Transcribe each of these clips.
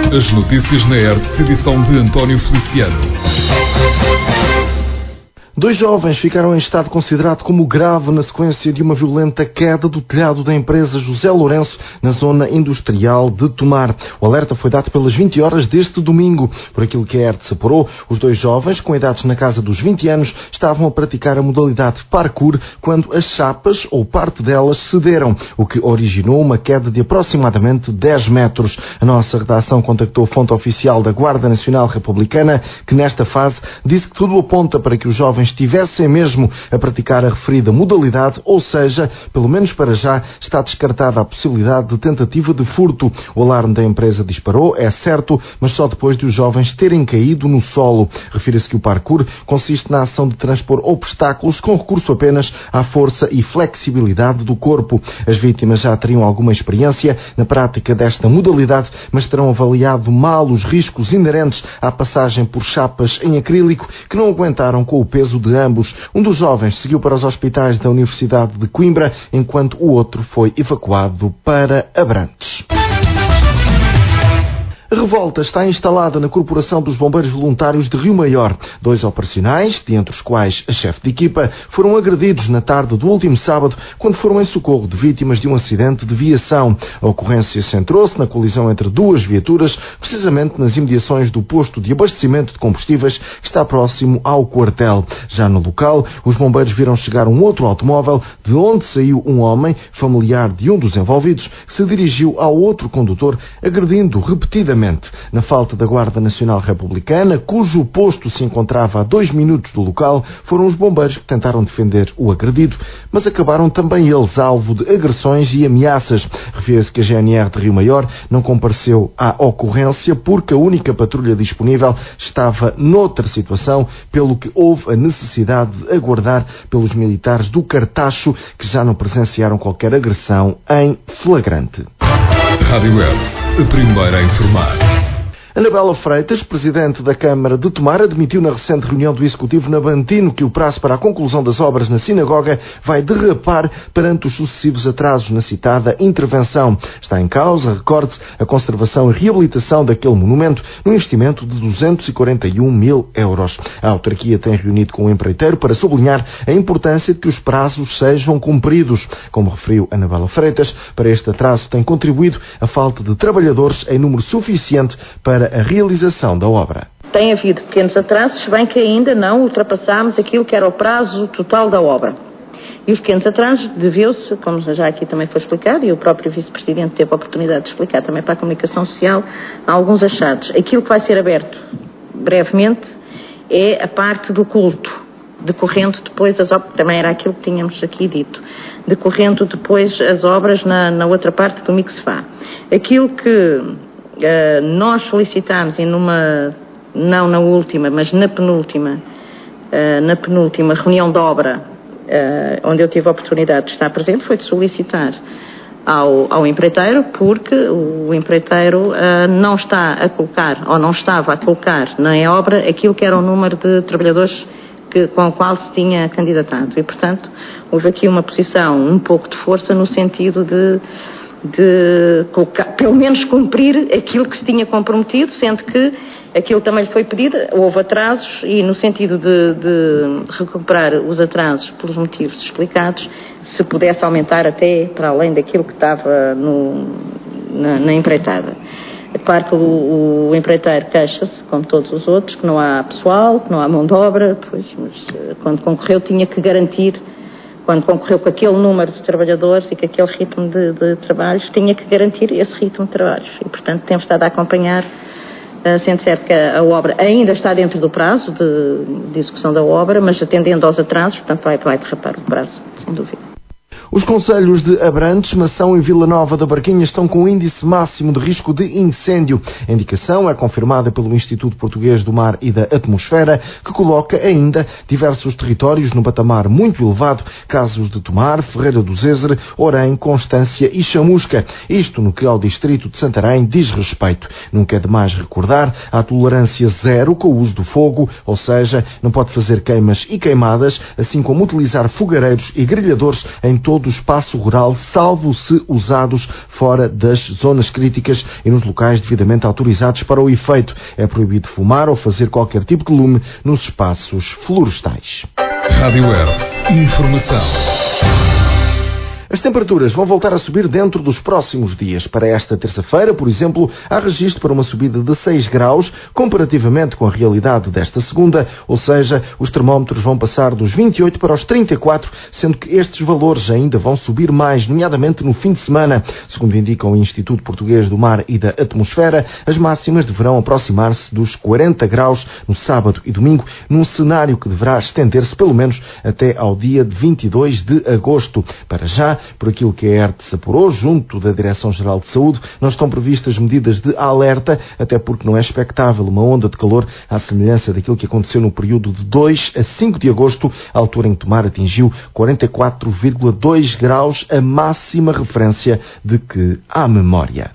As notícias na ERTE, edição de António Feliciano. 2 jovens ficaram em estado considerado como grave na sequência de uma violenta queda do telhado da empresa José Lourenço, na zona industrial de Tomar. O alerta foi dado pelas 20 horas deste domingo. Por aquilo que a ERTE se apurou, os 2 jovens, com idades na casa dos 20 anos, estavam a praticar a modalidade parkour quando as chapas, ou parte delas, cederam, o que originou uma queda de aproximadamente 10 metros. A nossa redação contactou a fonte oficial da Guarda Nacional Republicana, que nesta fase disse que tudo aponta para que os jovens estivessem mesmo a praticar a referida modalidade, ou seja, pelo menos para já, está descartada a possibilidade de tentativa de furto. O alarme da empresa disparou, é certo, mas só depois de os jovens terem caído no solo. Refira-se que o parkour consiste na ação de transpor obstáculos com recurso apenas à força e flexibilidade do corpo. As vítimas já teriam alguma experiência na prática desta modalidade, mas terão avaliado mal os riscos inerentes à passagem por chapas em acrílico que não aguentaram com o peso de ambos. Um dos jovens seguiu para os hospitais da Universidade de Coimbra, enquanto o outro foi evacuado para Abrantes. A revolta está instalada na Corporação dos Bombeiros Voluntários de Rio Maior. 2 operacionais, dentre os quais a chefe de equipa, foram agredidos na tarde do último sábado, quando foram em socorro de vítimas de um acidente de viação. A ocorrência centrou-se na colisão entre 2 viaturas, precisamente nas imediações do posto de abastecimento de combustíveis, que está próximo ao quartel. Já no local, os bombeiros viram chegar um outro automóvel, de onde saiu um homem, familiar de um dos envolvidos, que se dirigiu ao outro condutor, agredindo repetidamente. Na falta da Guarda Nacional Republicana, cujo posto se encontrava a 2 minutos do local, foram os bombeiros que tentaram defender o agredido, mas acabaram também eles alvo de agressões e ameaças. Refere-se que a GNR de Rio Maior não compareceu à ocorrência porque a única patrulha disponível estava noutra situação, pelo que houve a necessidade de aguardar pelos militares do Cartacho, que já não presenciaram qualquer agressão em flagrante. Rádio ERTE, a primeira a informar. Anabela Freitas, presidente da Câmara de Tomar, admitiu na recente reunião do Executivo na Bantino que o prazo para a conclusão das obras na sinagoga vai derrapar perante os sucessivos atrasos na citada intervenção. Está em causa, recorde-se, a conservação e reabilitação daquele monumento no investimento de 241 mil euros. A autarquia tem reunido com o empreiteiro para sublinhar a importância de que os prazos sejam cumpridos. Como referiu Anabela Freitas, para este atraso tem contribuído a falta de trabalhadores em número suficiente para a realização da obra. Tem havido pequenos atrasos, se bem que ainda não ultrapassámos aquilo que era o prazo total da obra. E os pequenos atrasos deveu-se, como já aqui também foi explicado, e o próprio Vice-Presidente teve a oportunidade de explicar também para a comunicação social, há alguns achados. Aquilo que vai ser aberto brevemente é a parte do culto, decorrendo depois as obras, também era aquilo que tínhamos aqui dito, decorrendo depois as obras na outra parte do Mixfá. Aquilo que nós solicitámos, não na última, mas na penúltima reunião de obra, onde eu tive a oportunidade de estar presente, foi de solicitar ao empreiteiro, porque o empreiteiro não está a colocar, ou não estava a colocar na obra aquilo que era o número de trabalhadores com o qual se tinha candidatado. E, portanto, houve aqui uma posição, um pouco de força no sentido de colocar, pelo menos cumprir aquilo que se tinha comprometido, sendo que aquilo também lhe foi pedido, houve atrasos e no sentido de recuperar os atrasos pelos motivos explicados, se pudesse aumentar até para além daquilo que estava na empreitada. É claro que o empreiteiro queixa-se, como todos os outros, que não há pessoal, que não há mão de obra, pois, mas quando concorreu tinha que garantir, quando concorreu com aquele número de trabalhadores e com aquele ritmo de trabalhos, tinha que garantir esse ritmo de trabalhos. E, portanto, temos estado a acompanhar, sendo certo que a obra ainda está dentro do prazo de execução da obra, mas atendendo aos atrasos, portanto, vai derrapar o prazo, sem dúvida. Os concelhos de Abrantes, Mação e Vila Nova da Barquinha estão com índice máximo de risco de incêndio. A indicação é confirmada pelo Instituto Português do Mar e da Atmosfera, que coloca ainda diversos territórios no patamar muito elevado, casos de Tomar, Ferreira do Zézer, Orém, Constância e Chamusca. Isto no que ao distrito de Santarém diz respeito. Nunca é demais recordar a tolerância zero com o uso do fogo, ou seja, não pode fazer queimas e queimadas, assim como utilizar fogareiros e grelhadores em todo todo o espaço rural, salvo se usados fora das zonas críticas e nos locais devidamente autorizados para o efeito. É proibido fumar ou fazer qualquer tipo de lume nos espaços florestais. Rádio Web. Informação. As temperaturas vão voltar a subir dentro dos próximos dias. Para esta terça-feira, por exemplo, há registro para uma subida de 6 graus, comparativamente com a realidade desta segunda, ou seja, os termómetros vão passar dos 28 para os 34, sendo que estes valores ainda vão subir mais, nomeadamente no fim de semana. Segundo indica o Instituto Português do Mar e da Atmosfera, as máximas deverão aproximar-se dos 40 graus no sábado e domingo, num cenário que deverá estender-se pelo menos até ao dia de 22 de agosto. Para já, por aquilo que a ERTE apurou, junto da Direção-Geral de Saúde, não estão previstas medidas de alerta, até porque não é expectável uma onda de calor à semelhança daquilo que aconteceu no período de 2 a 5 de agosto, a altura em que Tomar atingiu 44,2 graus, a máxima referência de que há memória.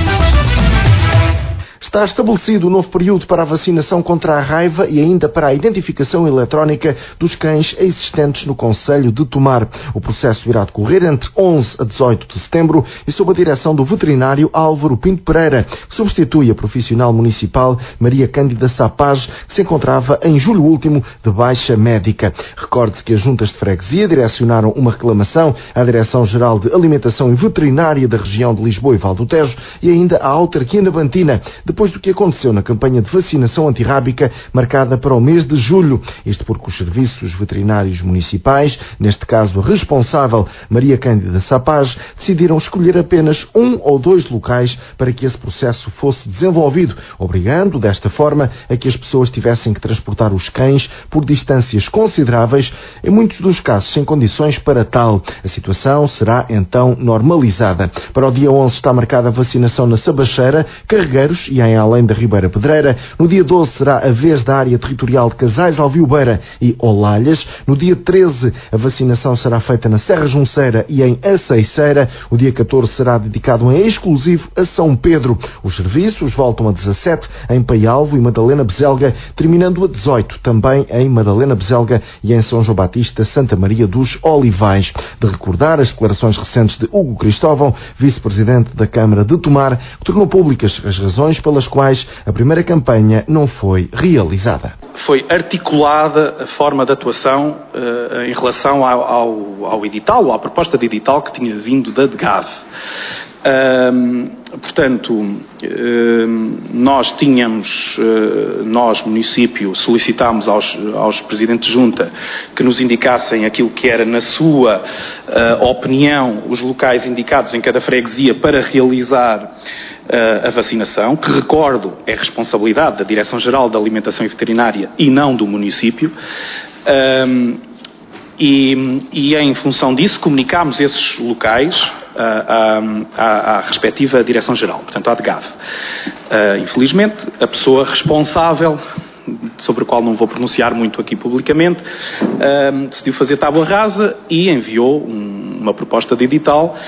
Está estabelecido o novo período para a vacinação contra a raiva e ainda para a identificação eletrónica dos cães existentes no concelho de Tomar. O processo irá decorrer entre 11 a 18 de setembro e sob a direção do veterinário Álvaro Pinto Pereira, que substitui a profissional municipal Maria Cândida Sapaz, que se encontrava em julho último de baixa médica. Recorde-se que as juntas de freguesia direcionaram uma reclamação à Direção-Geral de Alimentação e Veterinária da região de Lisboa e Val do Tejo e ainda à autarquia nabantina, depois do que aconteceu na campanha de vacinação antirrábica marcada para o mês de julho. Isto porque os serviços veterinários municipais, neste caso a responsável Maria Cândida Sapaz, decidiram escolher apenas 1 ou 2 locais para que esse processo fosse desenvolvido, obrigando desta forma a que as pessoas tivessem que transportar os cães por distâncias consideráveis, em muitos dos casos sem condições para tal. A situação será então normalizada. Para o dia 11 está marcada a vacinação na Sabacheira, Carregueiros e em além da Ribeira Pedreira. No dia 12 será a vez da área territorial de Casais, Alviobeira e Olalhas. No dia 13 a vacinação será feita na Serra Junceira e em Aceiceira. O dia 14 será dedicado em exclusivo a São Pedro. Os serviços voltam a 17 em Paialvo e Madalena Bezelga, terminando a 18 também em Madalena Bezelga e em São João Batista, Santa Maria dos Olivais. De recordar as declarações recentes de Hugo Cristóvão, vice-presidente da Câmara de Tomar, que tornou públicas as razões pelas quais a primeira campanha não foi realizada. Foi articulada a forma de atuação em relação ao edital, ou à proposta de edital que tinha vindo da DGAV. Portanto, nós, município, solicitámos aos presidentes de junta que nos indicassem aquilo que era, na sua opinião, os locais indicados em cada freguesia para realizar a vacinação, que, recordo, é responsabilidade da Direção-Geral da Alimentação e Veterinária e não do município, e em função disso comunicámos esses locais à respectiva Direção-Geral, portanto à DGAV. Infelizmente, a pessoa responsável, sobre o qual não vou pronunciar muito aqui publicamente, decidiu fazer tábua rasa e enviou uma proposta de edital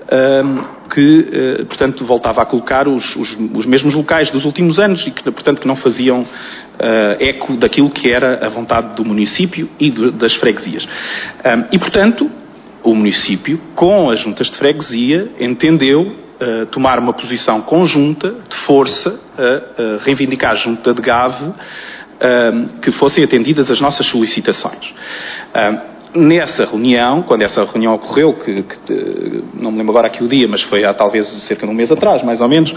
que, portanto, voltava a colocar os mesmos locais dos últimos anos e que, portanto, que não faziam eco daquilo que era a vontade do município e das freguesias. E, portanto, o município, com as juntas de freguesia, entendeu tomar uma posição conjunta, de força, a reivindicar junto da DGAV que fossem atendidas as nossas solicitações. Nessa reunião, quando essa reunião ocorreu, que não me lembro agora aqui o dia, mas foi há talvez cerca de um mês atrás, mais ou menos,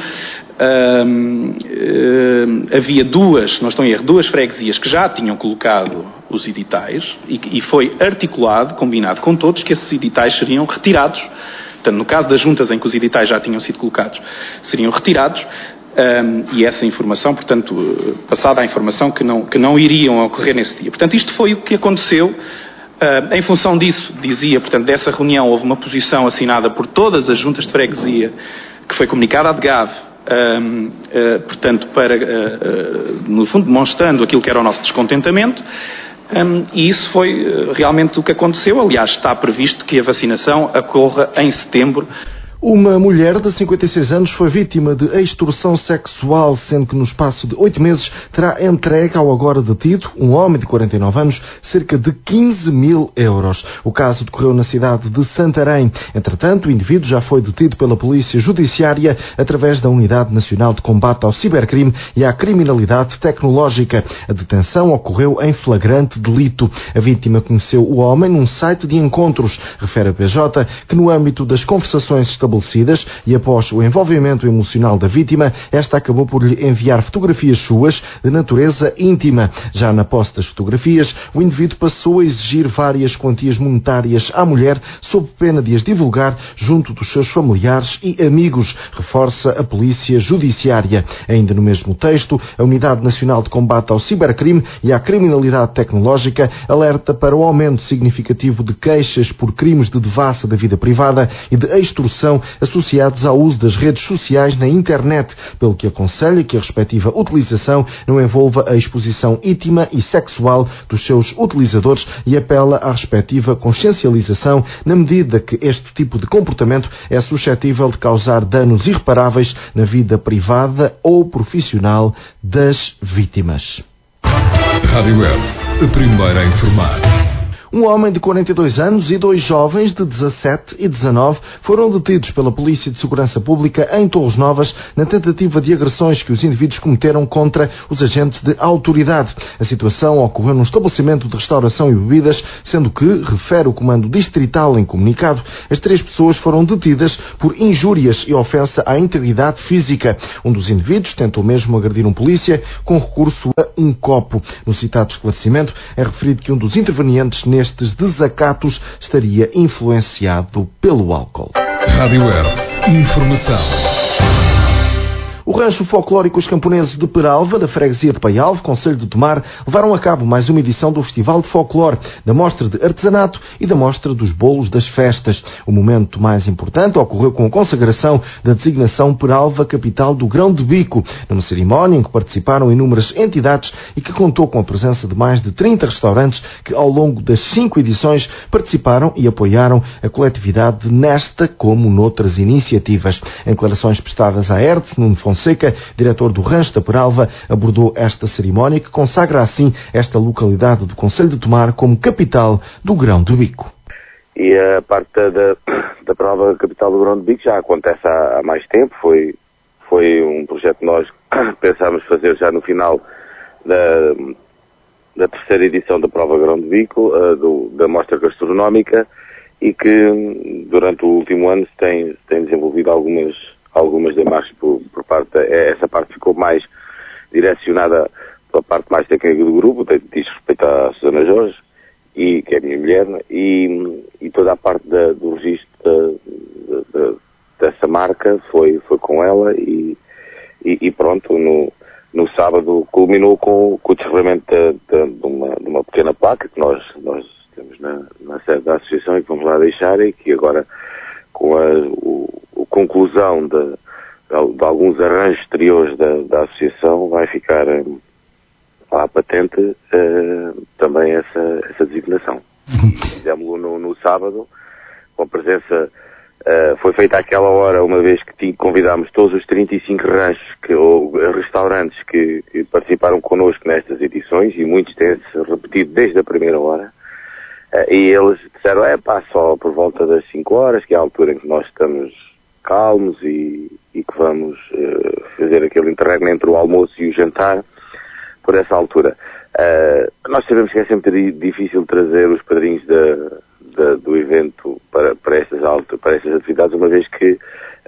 havia duas, se não estou em erro, duas freguesias que já tinham colocado os editais e foi articulado, combinado com todos, que esses editais seriam retirados. Portanto, no caso das juntas em que os editais já tinham sido colocados, seriam retirados. E essa informação, portanto, passada a informação que não iriam ocorrer nesse dia. Portanto, isto foi o que aconteceu. Em função disso, dizia, portanto, dessa reunião houve uma posição assinada por todas as juntas de freguesia que foi comunicada à DGAV, portanto, no fundo, demonstrando aquilo que era o nosso descontentamento, e isso foi realmente o que aconteceu. Aliás, está previsto que a vacinação ocorra em setembro. Uma mulher de 56 anos foi vítima de extorsão sexual, sendo que no espaço de 8 meses terá entregue ao agora detido, um homem de 49 anos, cerca de 15 mil euros. O caso decorreu na cidade de Santarém. Entretanto, o indivíduo já foi detido pela Polícia Judiciária através da Unidade Nacional de Combate ao Cibercrime e à Criminalidade Tecnológica. A detenção ocorreu em flagrante delito. A vítima conheceu o homem num site de encontros, refere a PJ, que no âmbito das conversações estabelecidas e após o envolvimento emocional da vítima, esta acabou por lhe enviar fotografias suas de natureza íntima. Já na posse das fotografias, o indivíduo passou a exigir várias quantias monetárias à mulher sob pena de as divulgar junto dos seus familiares e amigos, reforça a Polícia Judiciária. Ainda no mesmo texto, a Unidade Nacional de Combate ao Cibercrime e à Criminalidade Tecnológica alerta para o aumento significativo de queixas por crimes de devassa da vida privada e de extorsão associados ao uso das redes sociais na internet, pelo que aconselha que a respectiva utilização não envolva a exposição íntima e sexual dos seus utilizadores e apela à respectiva consciencialização na medida que este tipo de comportamento é suscetível de causar danos irreparáveis na vida privada ou profissional das vítimas. Rádio Web, a primeira a informar. Um homem de 42 anos e 2 jovens de 17 e 19 foram detidos pela Polícia de Segurança Pública em Torres Novas na tentativa de agressões que os indivíduos cometeram contra os agentes de autoridade. A situação ocorreu num estabelecimento de restauração e bebidas, sendo que, refere o Comando Distrital em comunicado, as 3 pessoas foram detidas por injúrias e ofensa à integridade física. Um dos indivíduos tentou mesmo agredir um polícia com recurso a um copo. No citado esclarecimento, é referido que um dos intervenientes nestes desacatos estaria influenciado pelo álcool. Rádio Web, informação. O Rancho Folclórico Os Camponeses de Peralva, da freguesia de Paialve, concelho de Tomar, levaram a cabo mais uma edição do Festival de Folclore, da mostra de artesanato e da mostra dos bolos das festas. O momento mais importante ocorreu com a consagração da designação Peralva Capital do Grão de Bico, numa cerimónia em que participaram inúmeras entidades e que contou com a presença de mais de 30 restaurantes que, ao longo das 5 edições, participaram e apoiaram a coletividade nesta como noutras iniciativas. Em declarações prestadas à ERTS, Nuno Fonseca, diretor do Rancho da Peralva, abordou esta cerimónia que consagra assim esta localidade do concelho de Tomar como capital do Grão de Bico. E a parte da Peralva capital do Grão de Bico já acontece há mais tempo. Foi um projeto que nós pensámos fazer já no final da terceira edição da Prova Grão de Bico, da mostra gastronómica, e que durante o último ano se tem desenvolvido algumas demarches por parte, essa parte ficou mais direcionada pela parte mais técnica do grupo, diz respeito à Susana Jorge, que é a minha mulher, e toda a parte do registro dessa marca foi com ela, e pronto, no sábado culminou com o descerramento de uma pequena placa que nós temos na sede da associação e que vamos lá deixar, e que agora, com a conclusão de alguns arranjos exteriores da associação, vai ficar lá patente também essa designação. Fizemos-lo no sábado, com a presença, foi feita àquela hora, uma vez que convidámos todos os 35 ranchos ou restaurantes que participaram connosco nestas edições, e muitos têm-se repetido desde a primeira hora. E eles disseram, só por volta das 5 horas, que é a altura em que nós estamos calmos e que vamos fazer aquele interregno entre o almoço e o jantar, por essa altura. Nós sabemos que é sempre difícil trazer os padrinhos do evento para estas atividades, uma vez que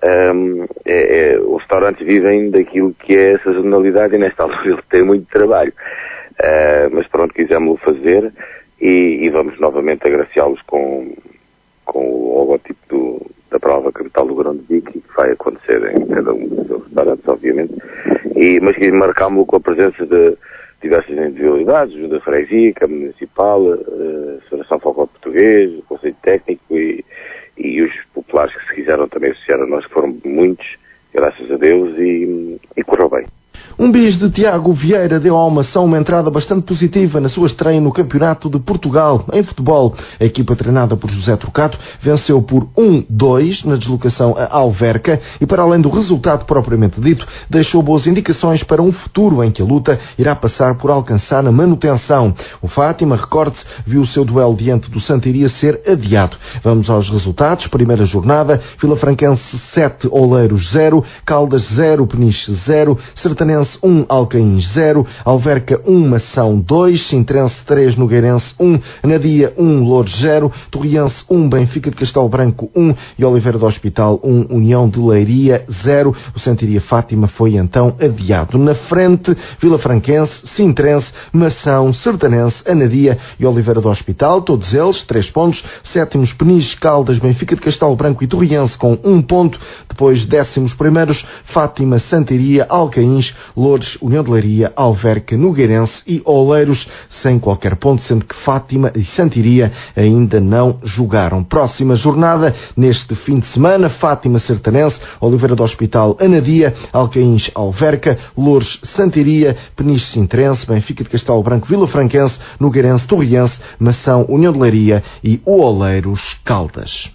os restaurantes vivem daquilo que é a sazonalidade, e nesta altura eles têm muito trabalho. Mas pronto, quisemos-lo fazer, e vamos novamente agraciá-los com o logotipo da Prova Capital do Grão de Bico, que vai acontecer em cada um dos seus restaurantes, obviamente, mas que marcámos-lo com a presença de diversas individualidades, Junta da Freguesia, Câmara Municipal, a Federação Folclore Português, o Conselho Técnico e os populares que se quiseram também associar a nós, que foram muitos, graças a Deus, e correu bem. Um bis de Tiago Vieira deu à Almação uma entrada bastante positiva na sua estreia no Campeonato de Portugal em futebol. A equipa treinada por José Trocato venceu por 1-2 na deslocação a Alverca e, para além do resultado propriamente dito, deixou boas indicações para um futuro em que a luta irá passar por alcançar a manutenção. O Fátima, recorde-se, viu o seu duelo diante do Santa Iria ser adiado. Vamos aos resultados. Primeira jornada: Vilafranquense 7, Oleiros 0, Caldas 0, Peniche 0, Sertanense 1, Alcaíns 0, Alverca 1, Mação 2, Sintrense 3, Nogueirense 1, Anadia 1, Loures 0, Torriense 1, Benfica de Castelo Branco 1 e Oliveira do Hospital 1, União de Leiria 0. O Santa Iria Fátima foi então adiado. Na frente, Vilafranquense, Sintrense, Mação, Sertanense, Anadia e Oliveira do Hospital, todos eles 3 pontos. Sétimos, Peniche, Caldas, Benfica de Castelo Branco e Torriense com 1 ponto. Depois, 11º, Fátima, Santa Iria, Alcaíns, Loures, União de Leiria, Alverca, Nogueirense e Oleiros sem qualquer ponto, sendo que Fátima e Santa Iria ainda não jogaram. Próxima jornada, neste fim de semana: Fátima, Sertanense, Oliveira do Hospital, Anadia, Alcaíns, Alverca, Loures, Santa Iria, Peniche, Sintrense, Benfica de Castelo Branco, Vilafranquense, Nogueirense, Torriense, Mação, União de Leiria e o Oleiros, Caldas.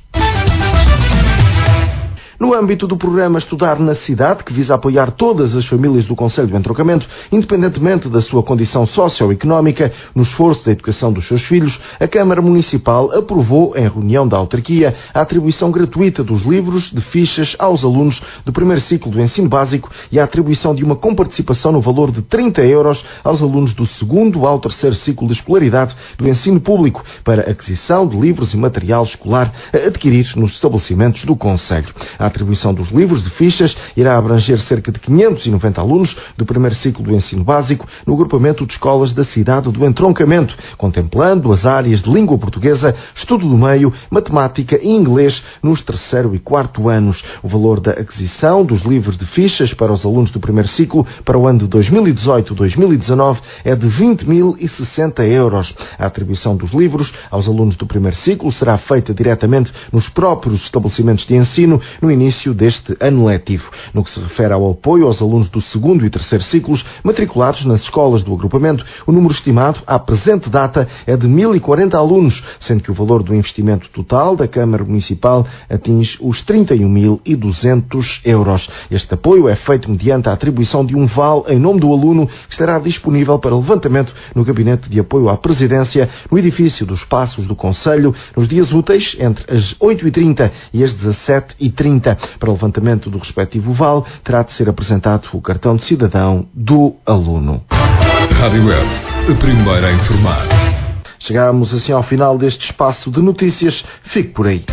No âmbito do programa Estudar na Cidade, que visa apoiar todas as famílias do Concelho do Entroncamento, independentemente da sua condição socioeconómica, no esforço da educação dos seus filhos, a Câmara Municipal aprovou, em reunião da autarquia, a atribuição gratuita dos livros de fichas aos alunos do primeiro ciclo do ensino básico e a atribuição de uma comparticipação no valor de 30 € aos alunos do segundo ao terceiro ciclo de escolaridade do ensino público para aquisição de livros e material escolar a adquirir nos estabelecimentos do Concelho. A atribuição dos livros de fichas irá abranger cerca de 590 alunos do primeiro ciclo do ensino básico no agrupamento de escolas da cidade do Entroncamento, contemplando as áreas de língua portuguesa, estudo do meio, matemática e inglês nos 3º e 4º anos. O valor da aquisição dos livros de fichas para os alunos do primeiro ciclo para o ano de 2018-2019 é de 20.060 €. A atribuição dos livros aos alunos do primeiro ciclo será feita diretamente nos próprios estabelecimentos de ensino no início deste ano letivo. No que se refere ao apoio aos alunos do segundo e terceiro ciclos matriculados nas escolas do agrupamento, o número estimado à presente data é de 1.040 alunos, sendo que o valor do investimento total da Câmara Municipal atinge os 31.200 €. Este apoio é feito mediante a atribuição de um vale em nome do aluno que estará disponível para levantamento no Gabinete de Apoio à Presidência, no edifício dos Passos do Concelho, nos dias úteis entre as 8h30 e as 17h30. Para o levantamento do respectivo vale, terá de ser apresentado o cartão de cidadão do aluno. Rádio Web, a primeira a informar. Chegamos assim ao final deste espaço de notícias. Fique por aí.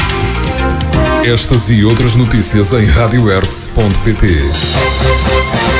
Estas e outras notícias em radiohertz.pt.